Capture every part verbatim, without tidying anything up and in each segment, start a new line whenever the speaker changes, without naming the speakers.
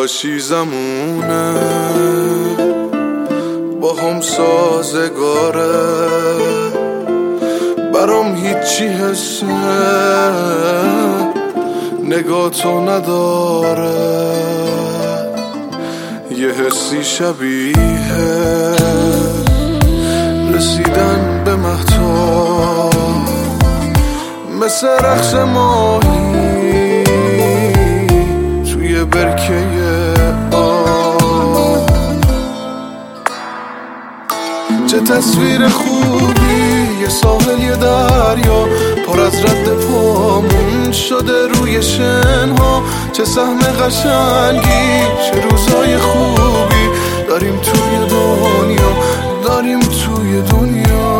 نقاشی زمونه با هم سازگاره، برام هیچی حسه نگاه تو نداره، یه حسی شبیه رسیدن به مهتاب، مثل رقص ماهی توی برکه آب. چه تصویر خوبی، یه ساحل یه دریا پر از رد پامون شده روی شنها. چه سهم قشنگی، چه روزای خوبی داریم توی دنیا، داریم توی دنیا.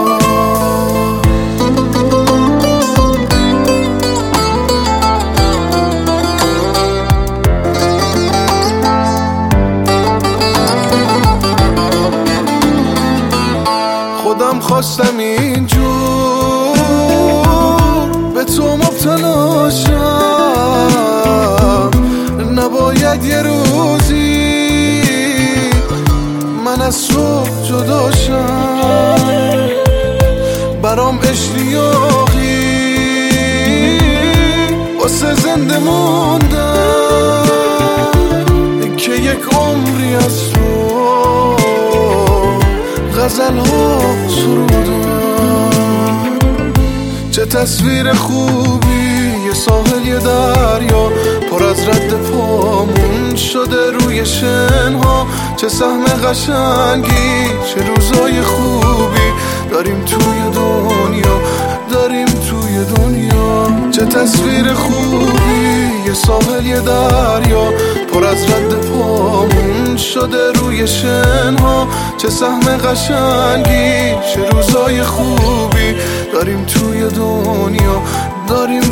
خودم خواستم اینجور به تو مبتلا شم، نباید یه روزی من از تو جدا شم. برام اشتیاقی واسه زنده موندن که یک عمری از تو غزل ها سرودم. چه تصویر خوبی، یه ساحل یه دریا پر از رد پامون شده روی شنها. چه سهم قشنگی، چه روزای خوبی داریم توی دنیا، داریم توی دنیا. چه تصویر خوبی، یه ساحل یه دریا پر از رد پامون شده روی شنها. چه سهم قشنگی، چه روزای خوبی داریم توی دنیا، داریم